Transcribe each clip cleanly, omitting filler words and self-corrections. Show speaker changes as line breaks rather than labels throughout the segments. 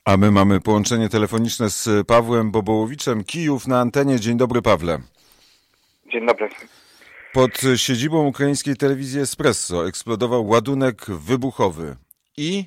A my mamy połączenie telefoniczne z Pawłem Bobołowiczem, Kijów na antenie. Dzień dobry, Pawle.
Dzień dobry.
Pod siedzibą ukraińskiej telewizji Espresso eksplodował ładunek wybuchowy i...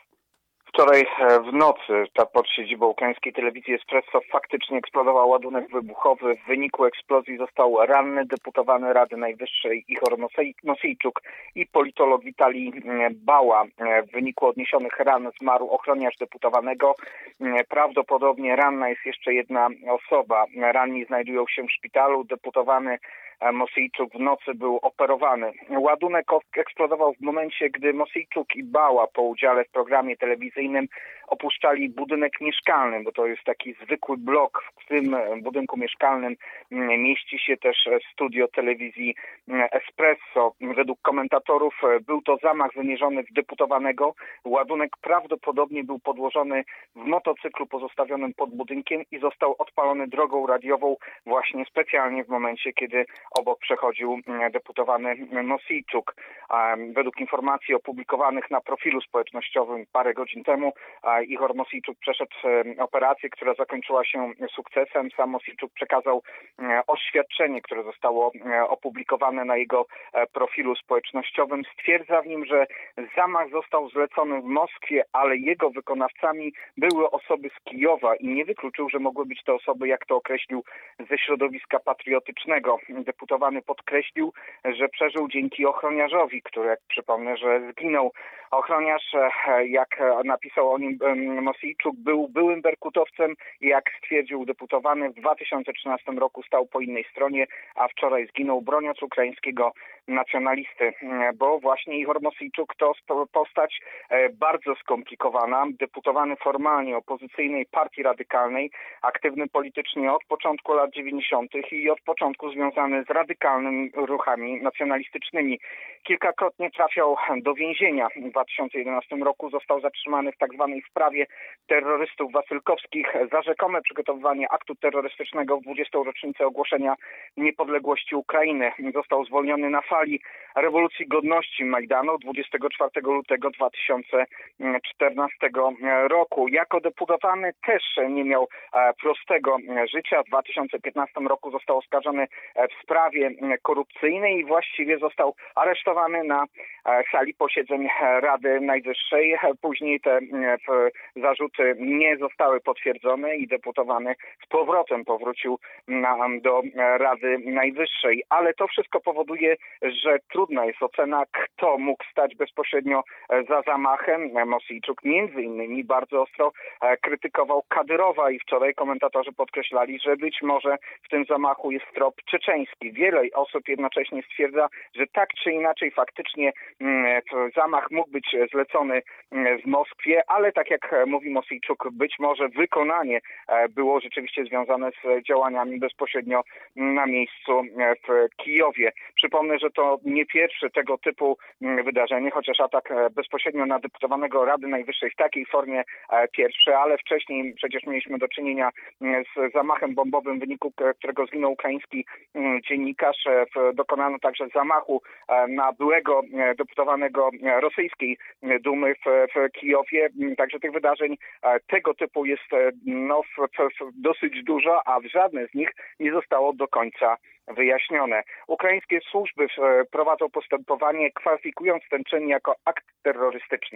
Wczoraj w nocy pod siedzibą ukraińskiej telewizji Espresso faktycznie eksplodował ładunek wybuchowy. W wyniku eksplozji został ranny deputowany Rady Najwyższej Ihor Mosejczuk i politolog Witalij Bała. W wyniku odniesionych ran zmarł ochroniarz deputowanego. Prawdopodobnie ranna jest jeszcze jedna osoba. Ranni znajdują się w szpitalu. Deputowany Mosejczuk w nocy był operowany. Ładunek eksplodował w momencie, gdy Mosejczuk i Bała po udziale w programie telewizyjnym opuszczali budynek mieszkalny, bo to jest taki zwykły blok. W tym budynku mieszkalnym mieści się też studio telewizji Espresso. Według komentatorów był to zamach wymierzony w deputowanego. Ładunek prawdopodobnie był podłożony w motocyklu pozostawionym pod budynkiem i został odpalony drogą radiową właśnie specjalnie w momencie, kiedy obok przechodził deputowany Mosejczuk. Według informacji opublikowanych na profilu społecznościowym parę godzin temu, Ihor Mosejczuk przeszedł operację, która zakończyła się sukcesem. Sam Mosejczuk przekazał oświadczenie, które zostało opublikowane na jego profilu społecznościowym. Stwierdza w nim, że zamach został zlecony w Moskwie, ale jego wykonawcami były osoby z Kijowa i nie wykluczył, że mogły być to osoby, jak to określił, ze środowiska patriotycznego. Deputowany podkreślił, że przeżył dzięki ochroniarzowi, który, jak przypomnę, że zginął. Ochroniarz, jak napisał o nim Mosejczuk, był byłym berkutowcem i jak stwierdził deputowany, w 2013 roku stał po innej stronie, a wczoraj zginął broniąc ukraińskiego nacjonalisty. Bo właśnie Ihor Mosejczuk to postać bardzo skomplikowana. Deputowany formalnie opozycyjnej partii radykalnej, aktywny politycznie od początku lat 90. i od początku związany z radykalnymi ruchami nacjonalistycznymi. Kilkakrotnie trafiał do więzienia. W 2011 roku został zatrzymany w tzw. wprawie terrorystów wasylkowskich za rzekome przygotowywanie aktu terrorystycznego w 20. rocznicę ogłoszenia niepodległości Ukrainy. Został zwolniony na fali rewolucji godności Majdanu 24 lutego 2014 roku. Jako deputowany też nie miał prostego życia. W 2015 roku został oskarżony w sprawie korupcyjnej i właściwie został aresztowany na sali posiedzeń Rady Najwyższej. Później te zarzuty nie zostały potwierdzone i deputowany z powrotem powrócił do Rady Najwyższej. Ale to wszystko powoduje, że trudna jest ocena, kto mógł stać bezpośrednio za zamachem. Mosejczuk między innymi bardzo ostro krytykował Kadyrowa i wczoraj komentatorzy podkreślali, że być może w tym zamachu jest trop czeczeński. Wiele osób jednocześnie stwierdza, że tak czy inaczej faktycznie zamach mógł być zlecony w Moskwie, ale tak jak mówi Mosejczuk, być może wykonanie było rzeczywiście związane z działaniami bezpośrednio na miejscu w Kijowie. Przypomnę, że to nie pierwsze tego typu wydarzenie, chociaż atak bezpośrednio na deputowanego Rady Najwyższej w takiej formie pierwszy, ale wcześniej przecież mieliśmy do czynienia z zamachem bombowym, w wyniku którego zginął ukraiński dziennikarz. Dokonano także zamachu na byłego deputowanego rosyjskiej Dumy w Kijowie. Także tych wydarzeń tego typu jest dosyć dużo, a w żadne z nich nie zostało do końca wyjaśnione. Ukraińskie służby prowadzą postępowanie, kwalifikując ten czyn jako akt terrorystyczny.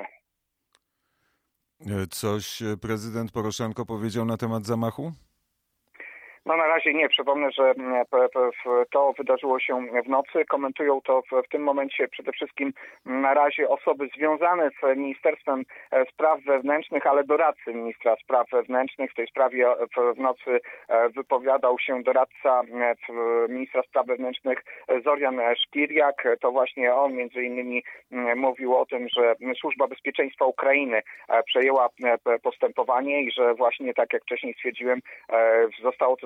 Coś prezydent Poroszenko powiedział na temat zamachu?
No na razie nie. Przypomnę, że to wydarzyło się w nocy. Komentują to w tym momencie przede wszystkim na razie osoby związane z Ministerstwem Spraw Wewnętrznych, ale doradcy ministra spraw wewnętrznych. W tej sprawie w nocy wypowiadał się doradca ministra spraw wewnętrznych Zorian Szpiriak. To właśnie on między innymi mówił o tym, że Służba Bezpieczeństwa Ukrainy przejęła postępowanie i że właśnie tak jak wcześniej stwierdziłem, zostało to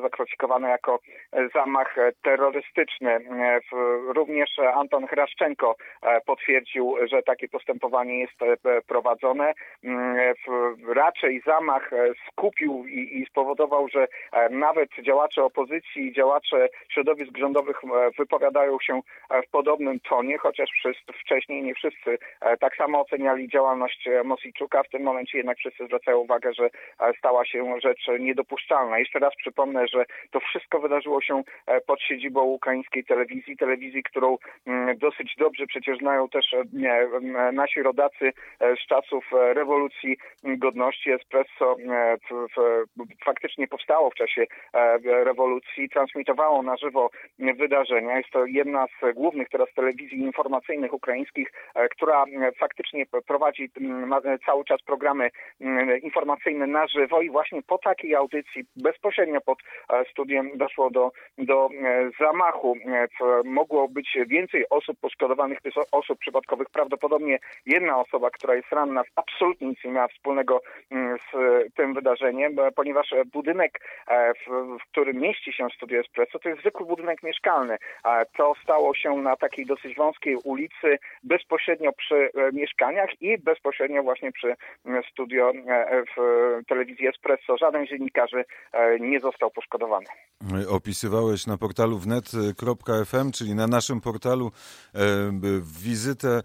zakwalifikowane jako zamach terrorystyczny. Również Anton Hraszczenko potwierdził, że takie postępowanie jest prowadzone. Raczej zamach skupił i spowodował, że nawet działacze opozycji i działacze środowisk rządowych wypowiadają się w podobnym tonie, chociaż wcześniej nie wszyscy tak samo oceniali działalność Mosyjczuka. W tym momencie jednak wszyscy zwracają uwagę, że stała się rzecz niedopuszczalna. Jeszcze raz przypomnę, że to wszystko wydarzyło się pod siedzibą ukraińskiej telewizji, którą dosyć dobrze przecież znają też nasi rodacy z czasów rewolucji godności. Espresso faktycznie powstało w czasie rewolucji, transmitowało na żywo wydarzenia. Jest to jedna z głównych teraz telewizji informacyjnych ukraińskich, która faktycznie prowadzi cały czas programy informacyjne na żywo i właśnie po takiej audycji bezpośrednio pod studiem doszło do zamachu. Mogło być więcej osób poszkodowanych, tych osób przypadkowych. Prawdopodobnie jedna osoba, która jest ranna, absolutnie nic nie miała wspólnego z tym wydarzeniem, ponieważ budynek, w którym mieści się Studio Espresso, to jest zwykły budynek mieszkalny. To stało się na takiej dosyć wąskiej ulicy, bezpośrednio przy mieszkaniach i bezpośrednio właśnie przy studio w telewizji Espresso. Żaden z dziennikarzy nie został poszkodowany.
Opisywałeś na portalu wnet.fm, czyli na naszym portalu, wizytę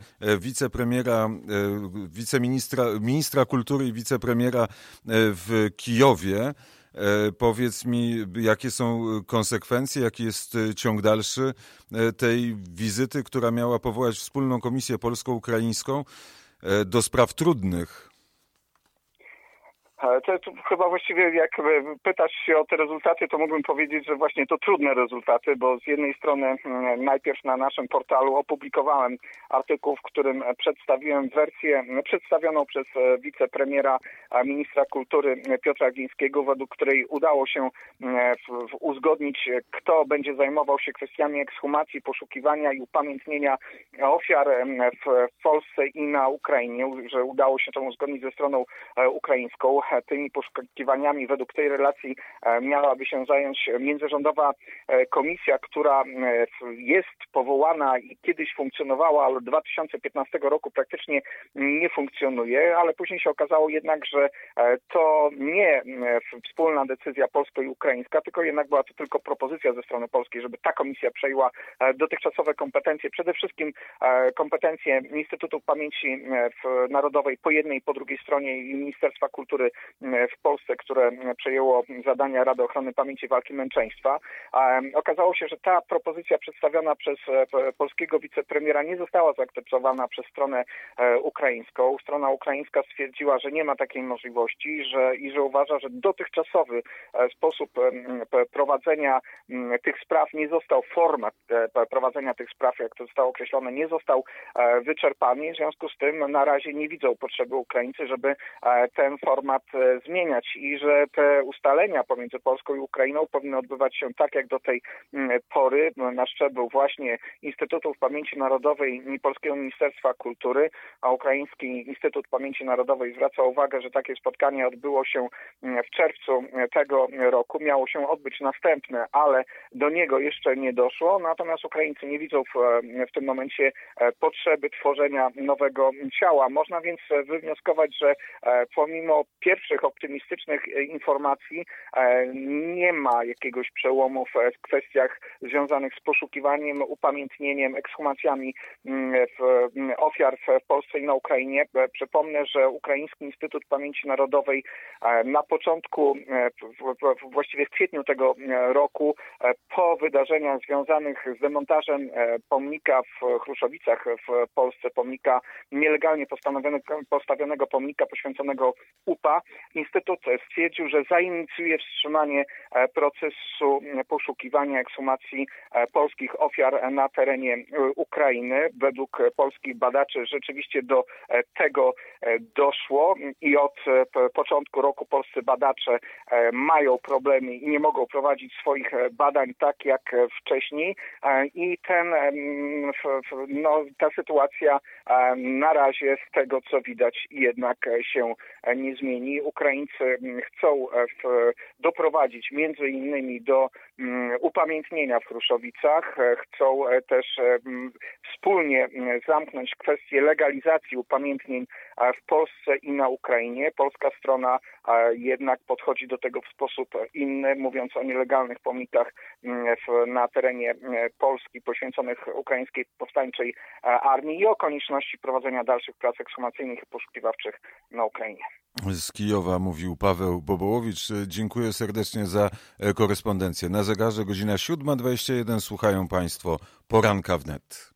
ministra kultury i wicepremiera w Kijowie. Powiedz mi, jakie są konsekwencje, jaki jest ciąg dalszy tej wizyty, która miała powołać wspólną komisję polsko-ukraińską do spraw trudnych?
To chyba właściwie jak pytasz się o te rezultaty, to mógłbym powiedzieć, że właśnie to trudne rezultaty, bo z jednej strony najpierw na naszym portalu opublikowałem artykuł, w którym przedstawiłem wersję przedstawioną przez wicepremiera, ministra kultury Piotra Glińskiego, według której udało się uzgodnić, kto będzie zajmował się kwestiami ekshumacji, poszukiwania i upamiętnienia ofiar w Polsce i na Ukrainie, że udało się to uzgodnić ze stroną ukraińską. Tymi poszukiwaniami według tej relacji miałaby się zająć międzyrządowa komisja, która jest powołana i kiedyś funkcjonowała, ale od 2015 roku praktycznie nie funkcjonuje, ale później się okazało jednak, że to nie wspólna decyzja polsko i ukraińska, tylko jednak była to tylko propozycja ze strony polskiej, żeby ta komisja przejęła dotychczasowe kompetencje, przede wszystkim kompetencje Instytutu Pamięci Narodowej po jednej i po drugiej stronie i Ministerstwa Kultury w Polsce, które przejęło zadania Rady Ochrony Pamięci i Walki Męczeństwa. Okazało się, że ta propozycja przedstawiona przez polskiego wicepremiera nie została zaakceptowana przez stronę ukraińską. Strona ukraińska stwierdziła, że nie ma takiej możliwości i że uważa, że dotychczasowy sposób prowadzenia tych spraw nie został, format prowadzenia tych spraw, jak to zostało określone, nie został wyczerpany. W związku z tym na razie nie widzą potrzeby Ukraińcy, żeby ten format zmieniać i że te ustalenia pomiędzy Polską i Ukrainą powinny odbywać się tak, jak do tej pory, na szczeblu właśnie Instytutów Pamięci Narodowej i Polskiego Ministerstwa Kultury, a Ukraiński Instytut Pamięci Narodowej zwraca uwagę, że takie spotkanie odbyło się w czerwcu tego roku. Miało się odbyć następne, ale do niego jeszcze nie doszło, natomiast Ukraińcy nie widzą w tym momencie potrzeby tworzenia nowego ciała. Można więc wywnioskować, że pomimo pierwszych optymistycznych informacji nie ma jakiegoś przełomu w kwestiach związanych z poszukiwaniem, upamiętnieniem, ekshumacjami ofiar w Polsce i na Ukrainie. Przypomnę, że Ukraiński Instytut Pamięci Narodowej na początku, właściwie w kwietniu tego roku, po wydarzeniach związanych z demontażem pomnika w Chruszowicach w Polsce, pomnika nielegalnie postawionego pomnika poświęconego UPA, Instytut stwierdził, że zainicjuje wstrzymanie procesu poszukiwania ekshumacji polskich ofiar na terenie Ukrainy. Według polskich badaczy rzeczywiście do tego doszło i od początku roku polscy badacze mają problemy i nie mogą prowadzić swoich badań tak jak wcześniej i ta sytuacja na razie z tego, co widać, jednak się nie zmieni. Ukraińcy chcą doprowadzić między innymi do upamiętnienia w Chruszowicach. Chcą też wspólnie zamknąć kwestię legalizacji upamiętnień w Polsce i na Ukrainie. Polska strona jednak podchodzi do tego w sposób inny, mówiąc o nielegalnych pomnikach na terenie Polski poświęconych ukraińskiej powstańczej armii i o konieczności prowadzenia dalszych prac ekshumacyjnych i poszukiwawczych na Ukrainie.
Z Kijowa mówił Paweł Bobołowicz. Dziękuję serdecznie za korespondencję. Na zegarze godzina 7:21. Słuchają Państwo Poranka Wnet.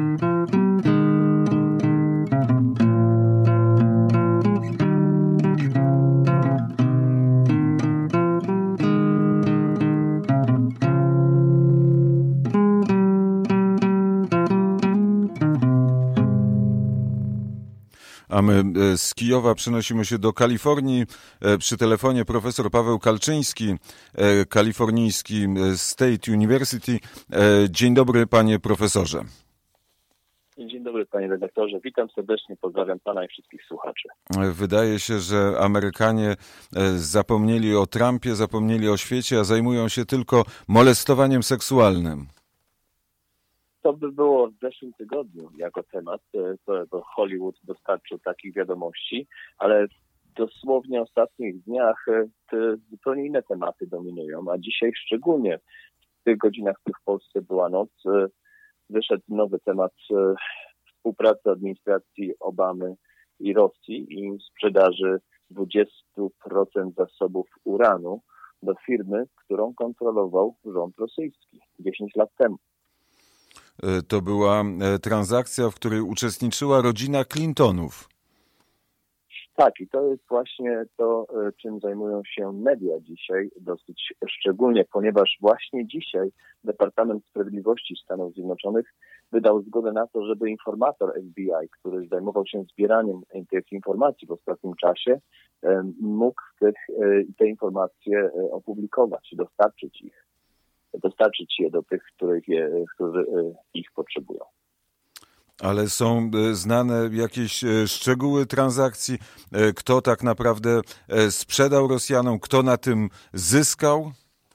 A my z Kijowa przenosimy się do Kalifornii. Przy telefonie profesor Paweł Kalczyński, kalifornijski State University. Dzień dobry, panie profesorze.
Dzień dobry, panie redaktorze. Witam serdecznie, pozdrawiam pana i wszystkich słuchaczy.
Wydaje się, że Amerykanie zapomnieli o Trumpie, zapomnieli o świecie, a zajmują się tylko molestowaniem seksualnym.
To by było w zeszłym tygodniu jako temat, to Hollywood dostarczył takich wiadomości, ale dosłownie w ostatnich dniach te zupełnie inne tematy dominują, a dzisiaj szczególnie w tych godzinach, w których w Polsce była noc, wyszedł nowy temat współpracy administracji Obamy i Rosji i sprzedaży 20% zasobów uranu do firmy, którą kontrolował rząd rosyjski 10 lat temu.
To była transakcja, w której uczestniczyła rodzina Clintonów.
Tak, i to jest właśnie to, czym zajmują się media dzisiaj dosyć szczególnie, ponieważ właśnie dzisiaj Departament Sprawiedliwości Stanów Zjednoczonych wydał zgodę na to, żeby informator FBI, który zajmował się zbieraniem tych informacji w ostatnim czasie, mógł te informacje opublikować, dostarczyć je do tych, którzy ich potrzebują.
Ale są znane jakieś szczegóły transakcji? Kto tak naprawdę sprzedał Rosjanom? Kto na tym zyskał?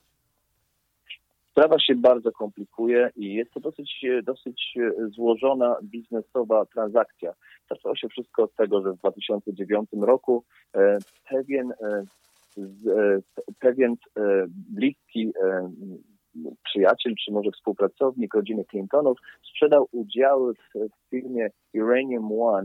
Sprawa się bardzo komplikuje i jest to dosyć złożona biznesowa transakcja. Zaczęło się wszystko od tego, że w 2009 roku pewien bliski przyjaciel, czy może współpracownik rodziny Clintonów sprzedał udziały w firmie Uranium One,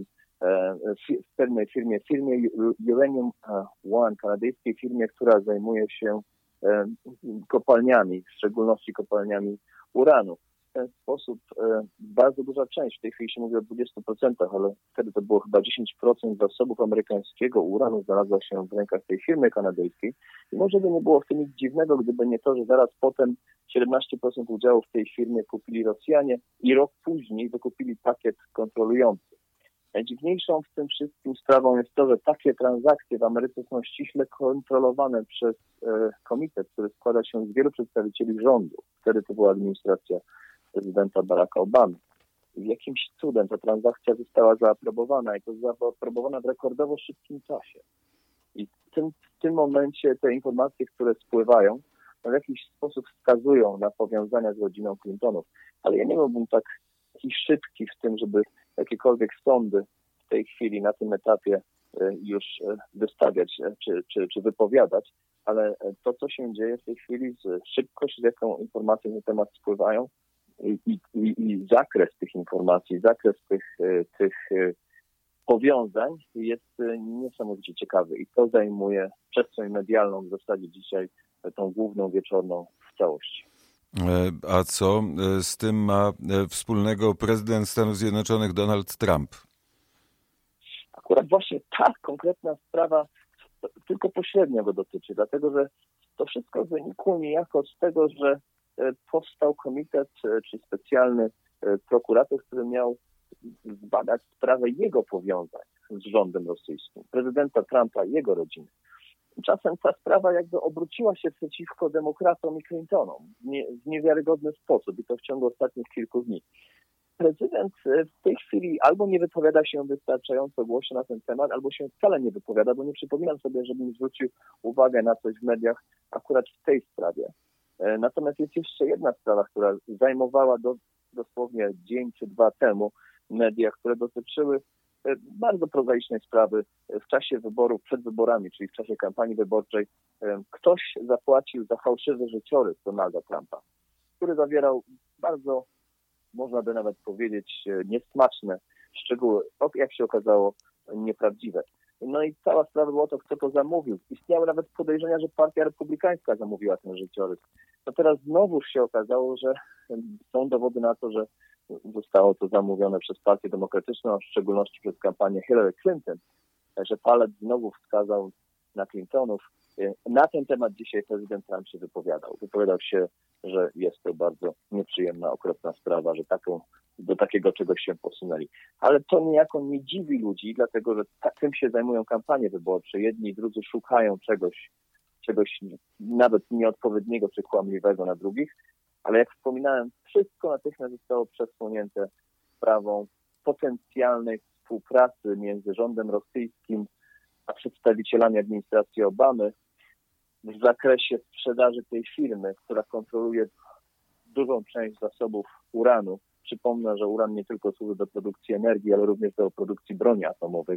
w firmie Uranium One, kanadyjskiej firmie, która zajmuje się kopalniami, w szczególności kopalniami uranu. W ten sposób bardzo duża część, w tej chwili się mówi o 20%, ale wtedy to było chyba 10% zasobów amerykańskiego uranu znalazła się w rękach tej firmy kanadyjskiej. I może by nie było w tym nic dziwnego, gdyby nie to, że zaraz potem 17% udziałów w tej firmie kupili Rosjanie i rok później wykupili pakiet kontrolujący. Najdziwniejszą w tym wszystkim sprawą jest to, że takie transakcje w Ameryce są ściśle kontrolowane przez komitet, który składa się z wielu przedstawicieli rządu. Wtedy to była administracja prezydenta Baracka Obamy. I jakimś cudem ta transakcja została zaaprobowana i to zaaprobowana w rekordowo szybkim czasie. I w tym momencie te informacje, które spływają, w jakiś sposób wskazują na powiązania z rodziną Clintonów. Ale ja nie byłbym taki szybki w tym, żeby jakiekolwiek sądy w tej chwili na tym etapie już wystawiać czy wypowiadać, ale to, co się dzieje w tej chwili, szybkość, z jaką informacje na temat spływają i zakres tych informacji, zakres tych powiązań jest niesamowicie ciekawy i to zajmuje przestrzeń medialną w zasadzie dzisiaj tą główną wieczorną w całości.
A co z tym ma wspólnego prezydent Stanów Zjednoczonych Donald Trump?
Akurat właśnie ta konkretna sprawa tylko pośrednio go dotyczy, dlatego że to wszystko wynikło niejako z tego, że powstał komitet czy specjalny prokurator, który miał zbadać sprawę jego powiązań z rządem rosyjskim, prezydenta Trumpa i jego rodziny. Czasem ta sprawa jakby obróciła się przeciwko demokratom i Clintonom w niewiarygodny sposób i to w ciągu ostatnich kilku dni. prezydent w tej chwili albo nie wypowiada się wystarczająco głośno na ten temat, albo się wcale nie wypowiada, bo nie przypominam sobie, żebym zwrócił uwagę na coś w mediach akurat w tej sprawie. Natomiast jest jeszcze jedna sprawa, która zajmowała dosłownie dzień czy dwa temu media, które dotyczyły bardzo prozaicznej sprawy w czasie wyborów, przed wyborami, czyli w czasie kampanii wyborczej. Ktoś zapłacił za fałszywy życiorys Donalda Trumpa, który zawierał bardzo, można by nawet powiedzieć, niesmaczne szczegóły, jak się okazało, nieprawdziwe. No i cała sprawa była to, kto to zamówił. Istniały nawet podejrzenia, że Partia Republikańska zamówiła ten życiorys. No teraz znowu się okazało, że są dowody na to, że zostało to zamówione przez Partię Demokratyczną, a w szczególności przez kampanię Hillary Clinton, że palec znowu wskazał na Clintonów. Na ten temat dzisiaj prezydent Trump się wypowiadał. Wypowiadał się, że jest to bardzo nieprzyjemna, okropna sprawa, że do takiego czegoś się posunęli. Ale to niejako nie dziwi ludzi, dlatego że tym się zajmują kampanie wyborcze. Jedni i drudzy szukają czegoś nawet nieodpowiedniego czy kłamliwego na drugich. Ale jak wspominałem, wszystko natychmiast zostało przesłonięte sprawą potencjalnej współpracy między rządem rosyjskim a przedstawicielami administracji Obamy w zakresie sprzedaży tej firmy, która kontroluje dużą część zasobów uranu. Przypomnę, że uran nie tylko służy do produkcji energii, ale również do produkcji broni atomowej.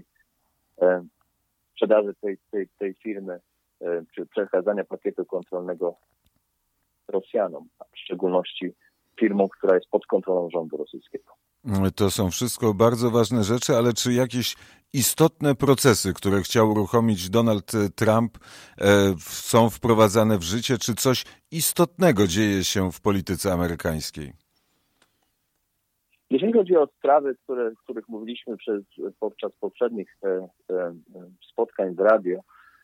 Sprzedaży tej firmy, czy przekazania pakietu kontrolnego Rosjanom, a w szczególności firmą, która jest pod kontrolą rządu rosyjskiego.
To są wszystko bardzo ważne rzeczy, ale czy jakieś istotne procesy, które chciał uruchomić Donald Trump, są wprowadzane w życie? Czy coś istotnego dzieje się w polityce amerykańskiej?
Jeżeli chodzi o sprawy, o których mówiliśmy podczas poprzednich spotkań w radio,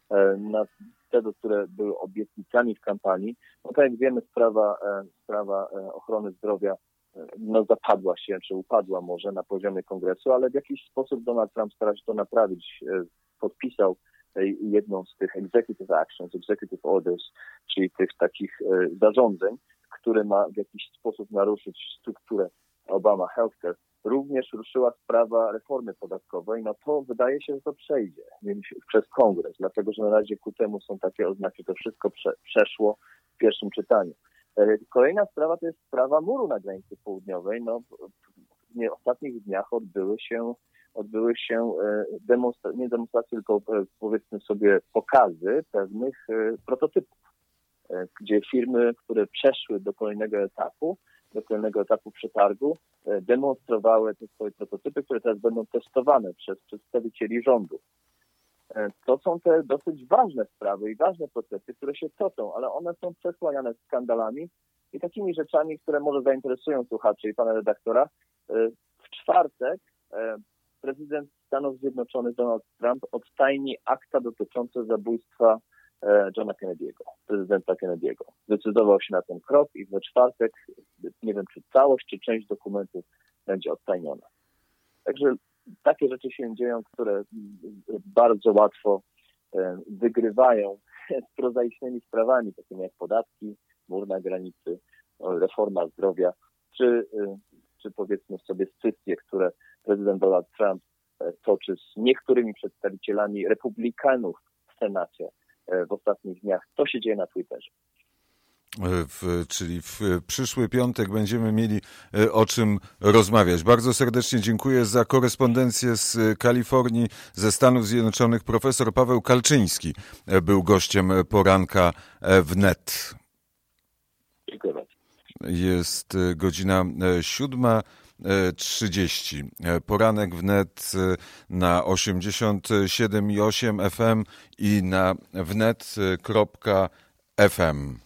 które były obietnicami w kampanii, no tak jak wiemy, sprawa ochrony zdrowia zapadła się, czy upadła może na poziomie kongresu, ale w jakiś sposób Donald Trump stara się to naprawić. Podpisał jedną z tych executive actions, executive orders, czyli tych takich zarządzeń, które ma w jakiś sposób naruszyć strukturę Obama Healthcare. Również ruszyła sprawa reformy podatkowej, no to wydaje się, że to przejdzie przez Kongres, dlatego że na razie ku temu są takie oznaki, to wszystko przeszło w pierwszym czytaniu. Kolejna sprawa to jest sprawa muru na granicy południowej. No, w ostatnich dniach odbyły się nie demonstracje, tylko powiedzmy sobie pokazy pewnych prototypów, gdzie firmy, które przeszły do kolejnego etapu przetargu, demonstrowały te swoje prototypy, które teraz będą testowane przez przedstawicieli rządu. To są te dosyć ważne sprawy i ważne procesy, które się toczą, ale one są przesłaniane skandalami i takimi rzeczami, które może zainteresują słuchaczy i pana redaktora. W czwartek prezydent Stanów Zjednoczonych Donald Trump odtajni akta dotyczące zabójstwa Johna Kennedy'ego, prezydenta Kennedy'ego. Zdecydował się na ten krok i we czwartek, nie wiem czy całość, czy część dokumentów będzie odtajniona. Także takie rzeczy się dzieją, które bardzo łatwo wygrywają z prozaicznymi sprawami, takimi jak podatki, mur na granicy, reforma zdrowia, czy powiedzmy sobie scysje, które prezydent Donald Trump toczy z niektórymi przedstawicielami republikanów w Senacie w ostatnich dniach. To się dzieje na Twitterze.
Czyli w przyszły piątek będziemy mieli o czym rozmawiać. Bardzo serdecznie dziękuję za korespondencję z Kalifornii, ze Stanów Zjednoczonych. Profesor Paweł Kalczyński był gościem poranka wnet.
Dziękuję bardzo.
Jest godzina 7:30. Poranek wnet na 87,8 FM i na wnet.fm.